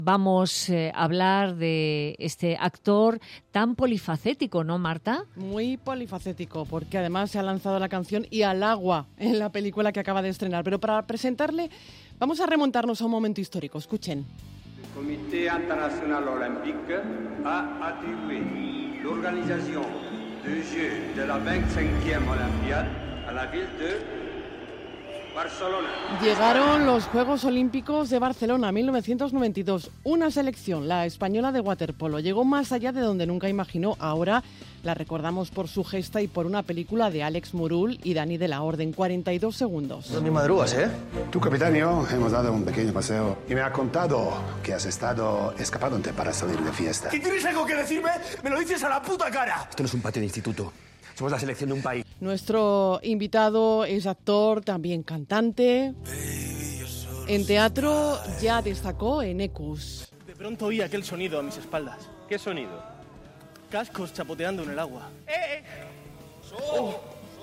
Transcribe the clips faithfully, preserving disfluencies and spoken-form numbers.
Vamos eh, a hablar de este actor tan polifacético, ¿no, Marta? Muy polifacético, porque además se ha lanzado la canción Y al agua en la película que acaba de estrenar. Pero para presentarle, vamos a remontarnos a un momento histórico. Escuchen. El Comité Internacional Olympique ha atribuido la organización de Jeux de la veinticinquième Olympiade a la ville de Barcelona. Llegaron los Juegos Olímpicos de Barcelona, mil novecientos noventa y dos. Una selección, la española de waterpolo, llegó más allá de donde nunca imaginó. Ahora la recordamos por su gesta y por una película de Alex Murul y Dani de la Orden, cuarenta y dos segundos. No ni madrugas, ¿eh? Tu capitán y yo hemos dado un pequeño paseo y me ha contado que has estado escapándote para salir de fiesta. ¿Si tienes algo que decirme, me lo dices a la puta cara? Esto no es un patio de instituto. Somos la selección de un país. Nuestro invitado es actor, también cantante. En teatro ya destacó en Ecus. De pronto oí aquel sonido a mis espaldas. ¿Qué sonido? Cascos chapoteando en el agua. ¡Eh! eh. Oh.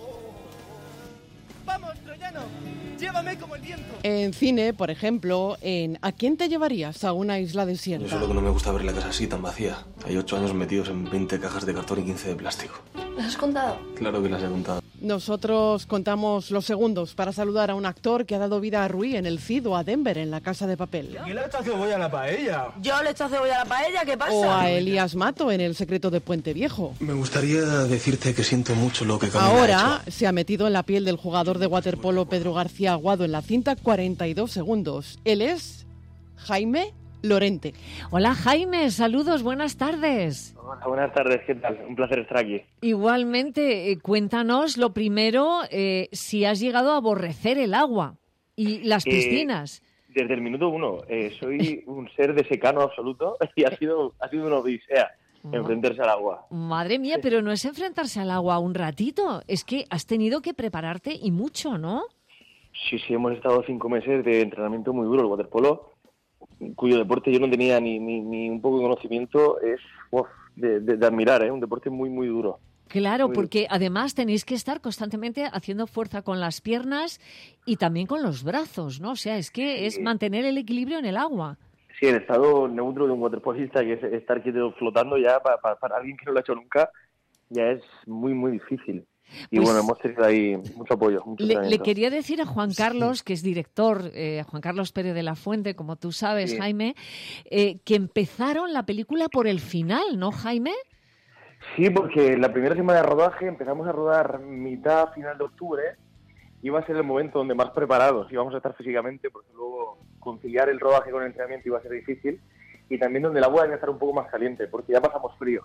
¡Vamos, troyano! ¡Llévame como el viento! En cine, por ejemplo, en ¿A quién te llevarías a una isla desierta? Yo solo que no me gusta ver la casa así, tan vacía. Hay ocho años metidos en veinte cajas de cartón y quince de plástico. ¿Las has contado? Claro que las he contado. Nosotros contamos los segundos para saludar a un actor que ha dado vida a Rui en el Cid o a Denver en La Casa de Papel. ¿Quién le echa cebolla a la paella? Yo le echo cebolla a la paella, ¿qué pasa? O a Elías Mato en El secreto de Puente Viejo. Me gustaría decirte que siento mucho lo que Camila Ahora ha hecho. se ha metido en la piel del jugador de waterpolo Pedro García Aguado en la cinta, cuarenta y dos segundos. Él es Jaime Lorente. Hola, Jaime, saludos, buenas tardes. Hola, buenas tardes, ¿qué tal? Un placer estar aquí. Igualmente, eh, cuéntanos lo primero, eh, si has llegado a aborrecer el agua y las Eh, piscinas. Desde el minuto uno, eh, soy un ser de secano absoluto y ha sido, ha sido una odisea enfrentarse al agua. Madre mía, pero no es enfrentarse al agua un ratito, es que has tenido que prepararte y mucho, ¿no? Sí, sí, hemos estado cinco meses de entrenamiento muy duro. El waterpolo, cuyo deporte yo no tenía ni, ni, ni un poco de conocimiento, es uf, de, de, de admirar, ¿eh? Un deporte muy, muy duro. Claro, Muy porque además tenéis que estar constantemente haciendo fuerza con las piernas y también con los brazos, ¿no? O sea, es que Sí. es mantener el equilibrio en el agua. Sí, el estado neutro de un waterpolista, que es estar quieto flotando, ya para, para, para alguien que no lo ha hecho nunca, ya es muy, muy difícil. Y Pues, bueno, hemos tenido ahí mucho apoyo. Mucho Le, le entrenamiento. quería decir a Juan Carlos, que es director, eh, Juan Carlos Pérez de la Fuente, como tú sabes, Sí. Jaime, eh, que empezaron la película por el final, ¿no, Jaime? Sí, porque la primera semana de rodaje empezamos a rodar mitad, final de octubre. Iba a ser el momento donde más preparados íbamos a estar físicamente, porque luego conciliar el rodaje con el entrenamiento iba a ser difícil. Y también donde el agua iba a estar un poco más caliente, porque ya pasamos frío.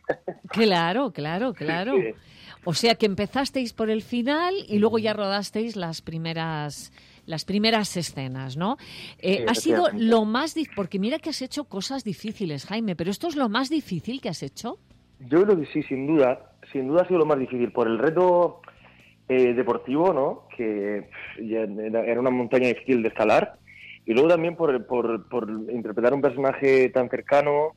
Claro, claro, claro. Sí. O sea que empezasteis por el final y luego ya rodasteis las primeras las primeras escenas, ¿no? Eh, Sí, ha sido efectivamente. lo más difícil, porque mira que has hecho cosas difíciles, Jaime, pero esto es lo más difícil que has hecho. Yo creo que sí, sin duda. Sin duda ha sido lo más difícil. Por el reto eh, deportivo, ¿no? Que pff, ya era, era una montaña difícil de escalar. Y luego también por, por, por interpretar un personaje tan cercano,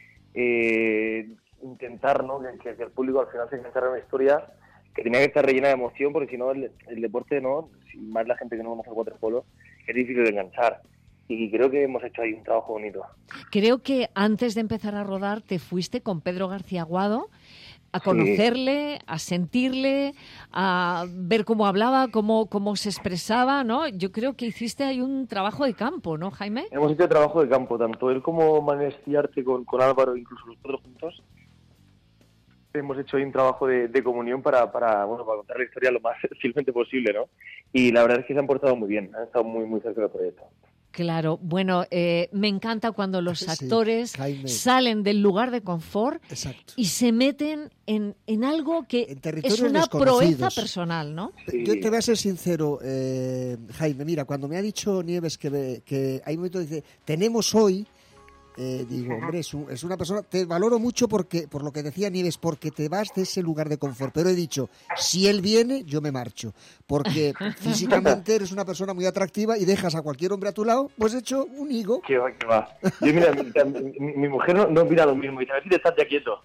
eh, intentar, ¿no? Que, que el público al final se enganchara en una historia que tenía que estar rellena de emoción, porque si no el, el deporte, ¿no? Si más la gente que no conoce el waterpolo, es difícil de enganchar. Y creo que hemos hecho ahí un trabajo bonito. Creo que antes de empezar a rodar te fuiste con Pedro García Aguado a conocerle, a sentirle, a ver cómo hablaba, cómo, cómo se expresaba, ¿no? Yo creo que hiciste ahí un trabajo de campo, ¿no, Jaime? Hemos hecho trabajo de campo, tanto él como Manestiarte con, con Álvaro, incluso los cuatro juntos. Hemos hecho ahí un trabajo de, de comunión para, para, bueno, para contar la historia lo más fielmente posible, ¿no? Y la verdad es que se han portado muy bien, han estado muy, muy cerca del proyecto. Claro, bueno, eh, me encanta cuando los Sí, actores Jaime. salen del lugar de confort Exacto. y se meten en, en algo que En es territorios una desconocidos. proeza personal, ¿no? Sí. Yo te voy a ser sincero, eh, Jaime. Mira, cuando me ha dicho Nieves que, que hay un momento que dice, tenemos hoy, eh, digo, hombre, es, un- es una persona, te valoro mucho porque por lo que decía Nieves, porque te vas de ese lugar de confort. Pero he dicho, si él viene, yo me marcho. Porque físicamente eres una persona muy atractiva y dejas a cualquier hombre a tu lado, pues hecho un higo. Que va, que va. Yo, mira, mi, mi- mi mujer no, no opina lo mismo, dice, a ver si te estás ya quieto.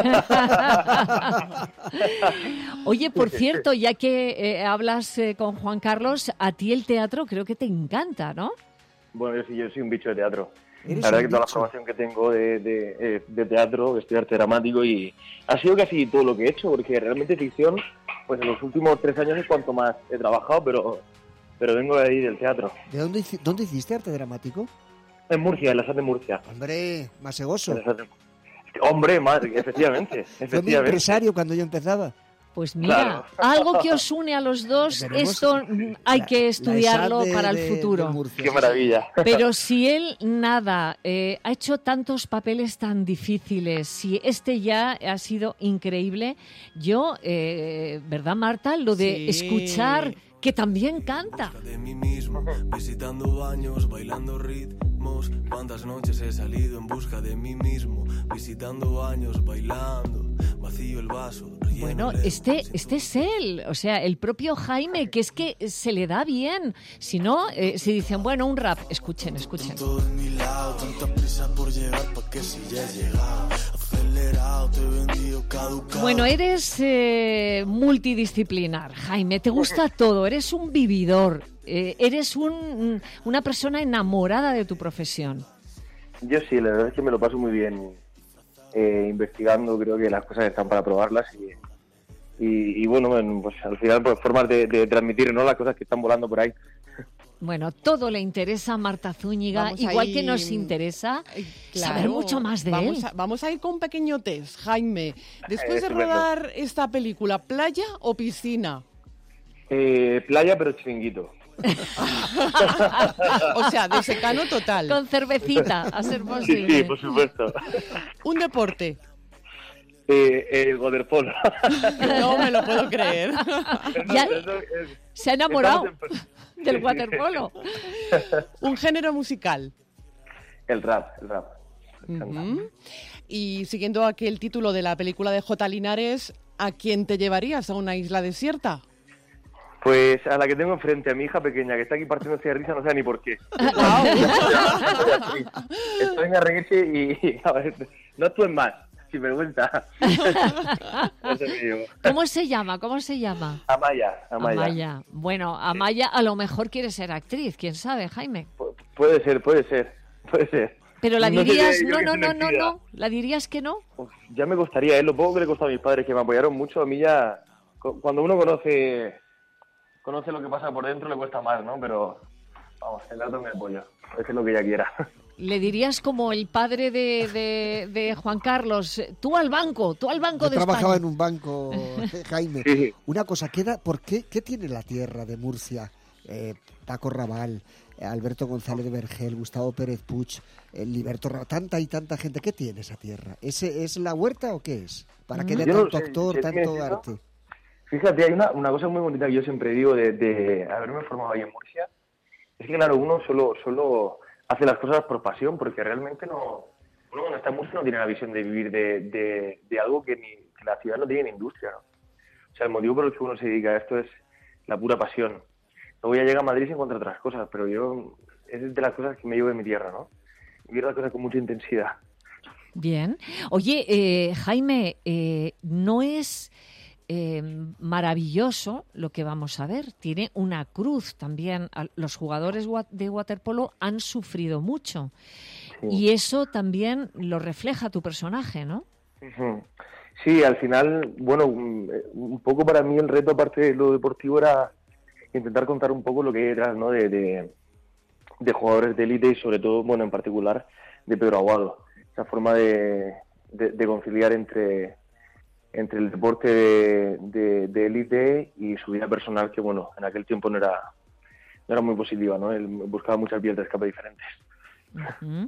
Oye, por cierto, ya que eh, hablas eh, con Juan Carlos, a ti el teatro creo que te encanta, ¿no? Bueno, yo sí, yo soy un bicho de teatro. La verdad que toda la formación que tengo de, de, de teatro, de estudiar arte dramático, y ha sido casi todo lo que he hecho, porque realmente ficción, pues en los últimos tres años es cuanto más he trabajado, pero pero vengo de ahí del teatro. ¿De dónde, dónde hiciste arte dramático? En Murcia, en la S A T de Murcia. Hombre, masegoso. Hombre, madre, efectivamente, efectivamente. Fue mi empresario cuando yo empezaba. Pues mira, Claro. algo que os une a los dos, Tenemos esto hay la- que estudiarlo la E S A D para el de- futuro. de Murcia. Qué maravilla. Pero si él, nada, eh, ha hecho tantos papeles tan difíciles, si este ya ha sido increíble, yo, eh, ¿verdad, Marta? Lo de Sí. escuchar que también canta. De mí mismo, visitando baños, bailando ritmos. Cuántas noches he salido en busca de mí mismo, visitando baños, bailando, vacío el vaso. relleno Bueno, lejos, este, sin este es él, o sea, el propio Jaime, que es que se le da bien. Si no, eh, si dicen, bueno, un rap, escuchen, escuchen. todo de mi lado, tanta prisa por llegar pa' que si ya he llegado, acelerado, te he vendido caducado. Bueno, eres eh, multidisciplinar, Jaime, te gusta todo, eres un vividor, eh, eres un, una persona enamorada de tu profesión. Yo sí, la verdad es que me lo paso muy bien eh, investigando, creo que las cosas están para probarlas y, y, y bueno, bueno, pues al final pues formas de, de transmitir, ¿no?, las cosas que están volando por ahí. Bueno, todo le interesa a Marta Zúñiga, Vamos a igual que ir- nos interesa Claro, saber mucho más de vamos él. A, vamos a ir con un pequeño test, Jaime. Después de Estupendo. rodar esta película, ¿playa o piscina? Eh, playa, pero chiringuito. O sea, de secano total. Con cervecita, a ser Sí, posible. sí, por supuesto. Un deporte. Eh, el waterpolo. No me lo puedo creer. Ya- Eso es- Se ha enamorado estamos en- del waterpolo. Un género musical. El rap, el rap. Ujú. Y siguiendo aquel título de la película de J. Linares, ¿a quién te llevarías a una isla desierta? Pues a la que tengo enfrente, a mi hija pequeña, que está aquí partiéndose de risa, no sé ni por qué. Estoy en Arregueche y, a ver, no actúes más, sin vergüenza. Eso me digo. ¿Cómo se llama? ¿Cómo se llama? Amaya, Amaya. Amaya. Bueno, Amaya a lo mejor quiere ser actriz, quién sabe, Jaime. Pu- Puede ser, puede ser, puede ser. Pero la No sé, dirías, yo no, que no, soy no, no, mentira. no. ¿La dirías que no? Uf, ya me gustaría, ¿eh? Lo poco que le costó a mis padres, que me apoyaron mucho, a mí ya, cu- cuando uno conoce conoce lo que pasa por dentro, le cuesta más, ¿no? Pero, vamos, el dato me apoya, es lo que ella quiera. Le dirías como el padre de, de, de Juan Carlos, tú al banco, tú al banco Yo de trabajaba España. en un banco, Jaime. Sí. Una cosa, queda, ¿por qué, qué tiene la tierra de Murcia? Eh, Paco Raval, eh, Alberto González de Vergel, Gustavo Pérez Puig, eh, Liberto Ra- tanta y tanta gente. ¿Qué tiene esa tierra? ¿Es, ¿Es la huerta o qué es? ¿Para qué de Yo no tanto sé, actor, ¿qué tanto tiene eso? arte? Fíjate, hay una, una cosa muy bonita que yo siempre digo de, de haberme formado ahí en Murcia, es que claro, uno solo, solo hace las cosas por pasión, porque realmente no, uno cuando está en Murcia no tiene la visión de vivir de, de, de algo que, ni, que la ciudad no tiene ni industria, ¿no? O sea, el motivo por el que uno se dedica a esto es la pura pasión. Luego ya llega a Madrid y se encuentra otras cosas, pero yo, es de las cosas que me llevo de mi tierra, ¿no? Vivir las cosas con mucha intensidad. Bien. Oye, eh, Jaime, eh, no es eh, maravilloso lo que vamos a ver. Tiene una cruz también. Al- Los jugadores wa- de waterpolo han sufrido mucho. Sí. Y eso también lo refleja tu personaje, ¿no? Ujú. Sí, al final, bueno, un un poco para mí el reto, aparte de lo deportivo, era intentar contar un poco lo que hay detrás, ¿no? De, de, de jugadores de élite y sobre todo, bueno, en particular, de Pedro Aguado. Esa forma de, de, de conciliar entre, entre el deporte de, de, de élite y su vida personal, que, bueno, en aquel tiempo no era, no era muy positiva, ¿no? Él buscaba muchas vías de escape diferentes. Ujú.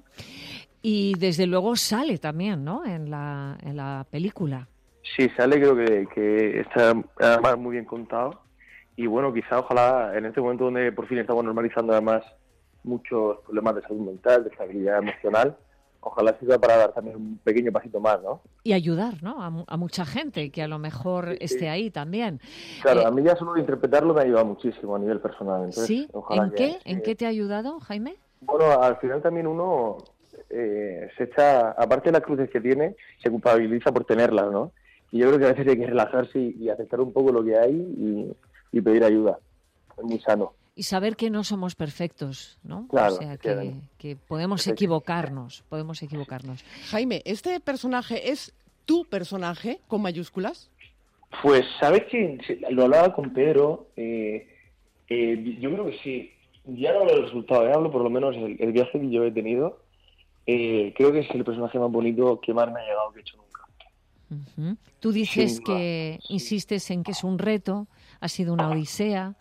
Y desde luego sale también, ¿no? En la, en la película. Sí, sale, creo que, que está además muy bien contado. Y bueno, quizá ojalá en este momento donde por fin estamos normalizando además muchos problemas de salud mental, de estabilidad emocional, ojalá sirva para dar también un pequeño pasito más, ¿no? Y ayudar, ¿no? A, mu- a mucha gente que a lo mejor Sí, sí. esté ahí también. Claro, Eh, a mí ya solo de interpretarlo me ha ayudado muchísimo a nivel personal. Entonces, ¿Sí? ojalá ¿En que- qué? ¿En que- qué te ha ayudado, Jaime? Bueno, al final también uno eh, se echa, aparte de las cruces que tiene, se culpabiliza por tenerlas, ¿no? Y yo creo que a veces hay que relajarse y, y aceptar un poco lo que hay y, y pedir ayuda. Es muy sano. Y saber que no somos perfectos, ¿no? Claro, o sea, que, que podemos equivocarnos, podemos equivocarnos. Jaime, ¿este personaje es tu personaje con mayúsculas? Pues, ¿sabes qué? Lo hablaba con Pedro, eh, eh, yo creo que sí. Ya no hablo del resultado, eh, hablo por lo menos el, el viaje que yo he tenido. Eh, creo que es el personaje más bonito que más me ha llegado que he hecho nunca. Uh-huh. Tú dices Sin que duda. insistes en que es un reto, ha sido una odisea.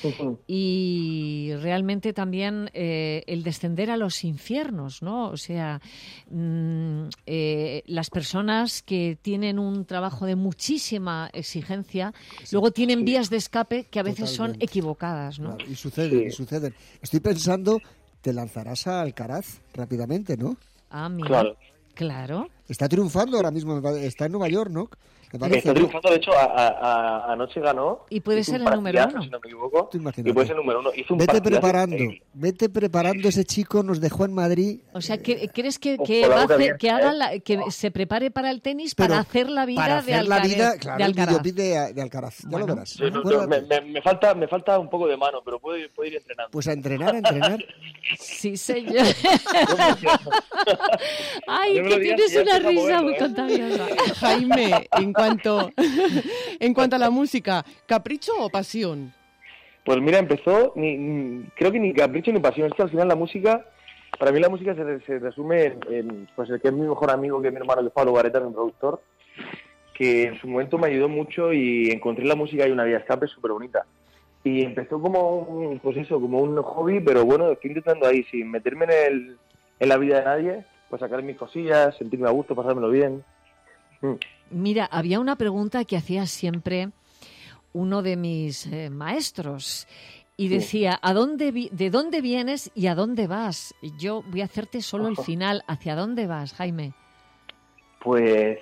Y realmente también eh, el descender a los infiernos, ¿no? O sea, mmm, eh, las personas que tienen un trabajo de muchísima exigencia, sí, luego tienen sí. vías de escape que a veces Totalmente. son equivocadas, ¿no? Claro, y suceden, sí. y suceden. Estoy pensando, te lanzarás a Alcaraz rápidamente, ¿no? Ah, mira. Claro. Claro. Está triunfando ahora mismo, está en Nueva York, ¿no? Está triunfando, de hecho, a, a, a, anoche ganó. Y puede ser el número uno. Si no me equivoco. Y puede ser el número uno. Hizo un vete preparando, eh. vete preparando ese chico, nos dejó en Madrid. O sea, ¿que, ¿crees que, que, va a hacer, que, haga la, que se prepare para el tenis Pero para hacer la vida para hacer de Alcaraz? La vida, claro, de Alcaraz. El de, de Alcaraz. Ya bueno, lo verás. Sí, no, no, me, me, me, falta, me falta un poco de mano, pero puedo, puedo ir entrenando. Pues a entrenar, a entrenar. Sí, señor. Ay, que tienes una risa moverlo, muy ¿eh? contagiosa. Jaime, en cuanto... En cuanto a la música, ¿capricho o pasión? Pues mira, empezó, ni, ni, creo que ni capricho ni pasión. Es que al final la música, para mí la música se, se resume en, en pues el que es mi mejor amigo, que es mi hermano, que es Pablo Gareta, mi productor, que en su momento me ayudó mucho y encontré la música y una vía de escape súper bonita. Y empezó como un, pues eso, como un hobby, pero bueno, estoy intentando ahí, sin meterme en, el, en la vida de nadie, pues sacar mis cosillas, sentirme a gusto, pasármelo bien. Mm. Mira, había una pregunta que hacía siempre uno de mis eh, maestros y decía, ¿a dónde vi- ¿de dónde vienes y a dónde vas? Yo voy a hacerte solo el final. ¿Hacia dónde vas, Jaime? Pues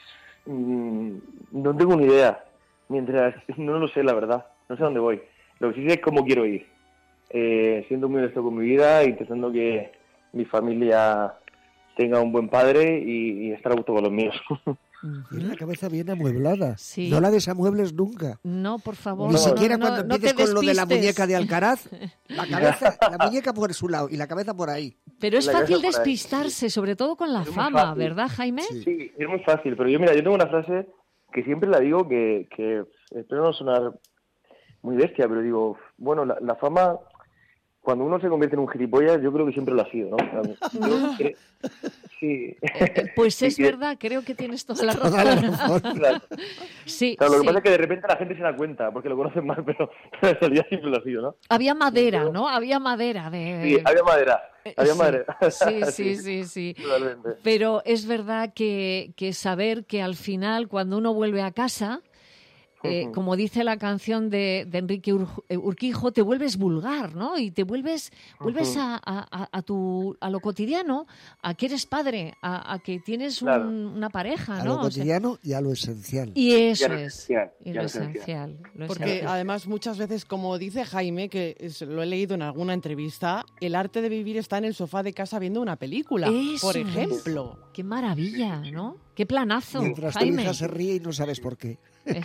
mmm, no tengo ni idea. Mientras no lo sé, la verdad. No sé a dónde voy. Lo que sí sé es cómo quiero ir. Eh, siendo muy honesto con mi vida, intentando que mi familia tenga un buen padre y, y estar a gusto con los míos. Tienes la cabeza bien amueblada. Sí. No la desamuebles nunca. No, por favor. Ni no, siquiera no, cuando no, empieces no con lo de la muñeca de Alcaraz, la cabeza, la muñeca por su lado y la cabeza por ahí. Pero es la fácil despistarse, despistarse, sobre todo con la es fama, ¿verdad, Jaime? Sí. sí, es muy fácil. Pero yo, mira, yo tengo una frase que siempre la digo que, que espero no sonar muy bestia, pero digo, bueno, la, la fama... Cuando uno se convierte en un gilipollas, yo creo que siempre lo ha sido, ¿no? Yo creo, sí. Eh, pues es sí, verdad, creo que tienes toda la razón. Toda la razón. Claro. Sí, claro, lo sí. que pasa es que de repente la gente se da cuenta, porque lo conocen mal, pero en realidad siempre lo ha sido, ¿no? Había madera, ¿no? Había madera. De... Sí, había madera. Había sí, madera. Sí, sí, sí, sí. Totalmente. Pero es verdad que, que saber que al final, cuando uno vuelve a casa... Eh, como dice la canción de, de Enrique Ur, Urquijo, te vuelves vulgar, ¿no? Y te vuelves, vuelves a, a, a, tu, a lo cotidiano, a que eres padre, a, a que tienes un, claro. una pareja, a ¿no? lo cotidiano o sea, y a lo esencial. Y eso y lo es. esencial, y lo esencial. Lo Porque esencial. además muchas veces, como dice Jaime, que es, lo he leído en alguna entrevista, el arte de vivir está en el sofá de casa viendo una película, eso por ejemplo. Es. Qué maravilla, ¿no? Qué planazo, Mientras Jaime. tu hija se ríe y no sabes por qué. Eh,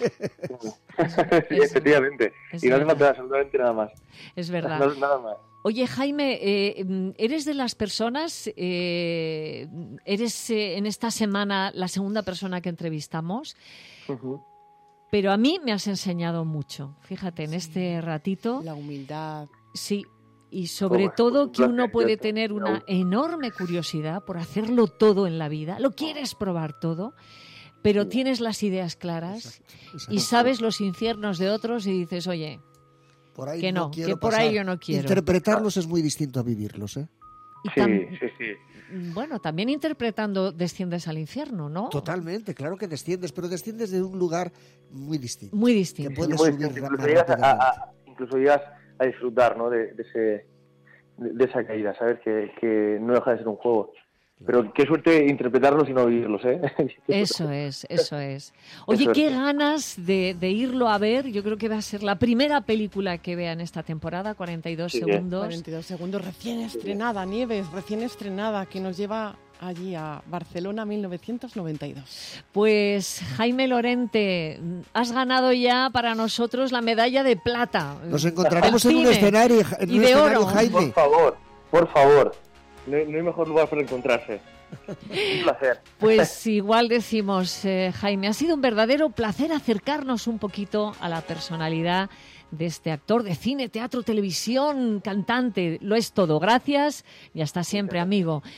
sí, efectivamente. Es y no hace verdad. falta absolutamente nada más. Es verdad. No, nada más. Oye, Jaime, eh, ¿eres de las personas, eh, eres eh, en esta semana la segunda persona que entrevistamos? Uh-huh. Pero a mí me has enseñado mucho. Fíjate, en este ratito. La humildad. Sí, y sobre Oh, todo que placer, uno puede yo tener te- una enorme curiosidad por hacerlo todo en la vida. Lo quieres probar todo, pero tienes las ideas claras Exacto, exacto. y sabes los infiernos de otros y dices, oye, Por ahí que no, quiero que por pasar. ahí yo no quiero. Interpretarlos es muy distinto a vivirlos, ¿eh? y Sí, tam- sí, sí. bueno, también interpretando desciendes al infierno, ¿no? Totalmente, claro que desciendes, pero desciendes de un lugar muy distinto. Muy Que distinto. puedes Muy subir distinto. ra- Incluso más llegas a, rápidamente. a- incluso llegas a disfrutar, ¿no? de, de ese de, de esa caída, ¿sabes? Que, que no deja de ser un juego. Pero qué suerte interpretarlos y no vivirlos, ¿eh? Eso es, eso es. Oye, Eso es. qué ganas de, de irlo a ver. Yo creo que va a ser la primera película que vea en esta temporada, cuarenta y dos Sí, ¿eh? segundos. cuarenta y dos segundos, recién estrenada, Nieves, recién estrenada, que nos lleva allí a Barcelona mil novecientos noventa y dos. Pues Jaime Lorente, has ganado ya para nosotros la medalla de plata. Nos encontraremos en un escenario, en y un de escenario, oro. Jaime. Por favor, por favor. No hay, no hay mejor lugar para encontrarse. Un placer. Pues igual decimos, eh, Jaime, ha sido un verdadero placer acercarnos un poquito a la personalidad de este actor de cine, teatro, televisión, cantante. Lo es todo. Gracias y hasta siempre, amigo.